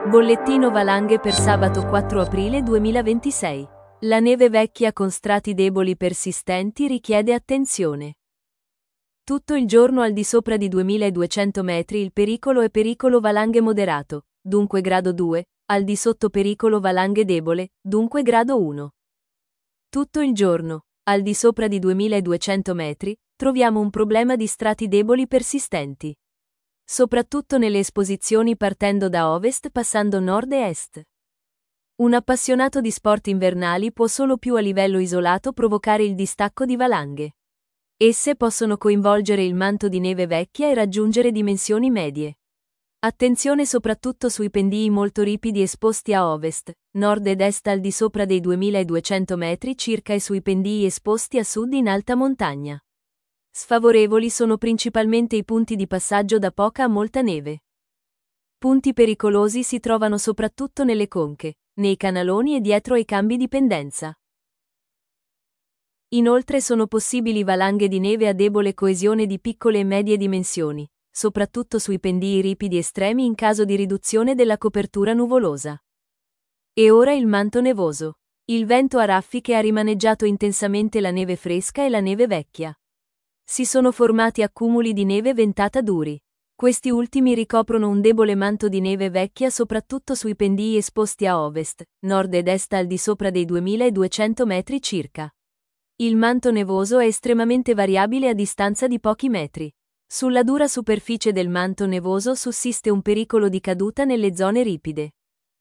Bollettino valanghe per sabato 4 aprile 2026. La neve vecchia con strati deboli persistenti richiede attenzione. Tutto il giorno al di sopra di 2200 metri il pericolo è pericolo valanghe moderato, dunque grado 2, al di sotto pericolo valanghe debole, dunque grado 1. Tutto il giorno, al di sopra di 2200 metri, troviamo un problema di strati deboli persistenti. Soprattutto nelle esposizioni partendo da ovest passando nord e est. Un appassionato di sport invernali può solo più a livello isolato provocare il distacco di valanghe. Esse possono coinvolgere il manto di neve vecchia e raggiungere dimensioni medie. Attenzione soprattutto sui pendii molto ripidi esposti a ovest, nord ed est al di sopra dei 2200 metri circa e sui pendii esposti a sud in alta montagna. Sfavorevoli sono principalmente i punti di passaggio da poca a molta neve. Punti pericolosi si trovano soprattutto nelle conche, nei canaloni e dietro ai cambi di pendenza. Inoltre sono possibili valanghe di neve a debole coesione di piccole e medie dimensioni, soprattutto sui pendii ripidi estremi in caso di riduzione della copertura nuvolosa. E ora il manto nevoso. Il vento a raffiche ha rimaneggiato intensamente la neve fresca e la neve vecchia. Si sono formati accumuli di neve ventata duri. Questi ultimi ricoprono un debole manto di neve vecchia soprattutto sui pendii esposti a ovest, nord ed est al di sopra dei 2200 metri circa. Il manto nevoso è estremamente variabile a distanza di pochi metri. Sulla dura superficie del manto nevoso sussiste un pericolo di caduta nelle zone ripide.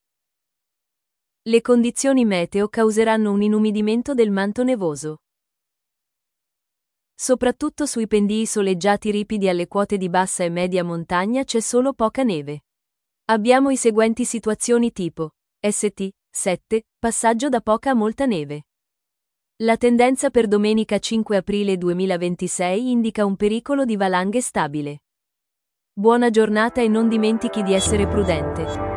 Le condizioni meteo causeranno un inumidimento del manto nevoso. Soprattutto sui pendii soleggiati ripidi alle quote di bassa e media montagna c'è solo poca neve. Abbiamo i seguenti situazioni tipo St. 7, passaggio da poca a molta neve. La tendenza per domenica 5 aprile 2026 indica un pericolo di valanghe stabile. Buona giornata e non dimentichi di essere prudente.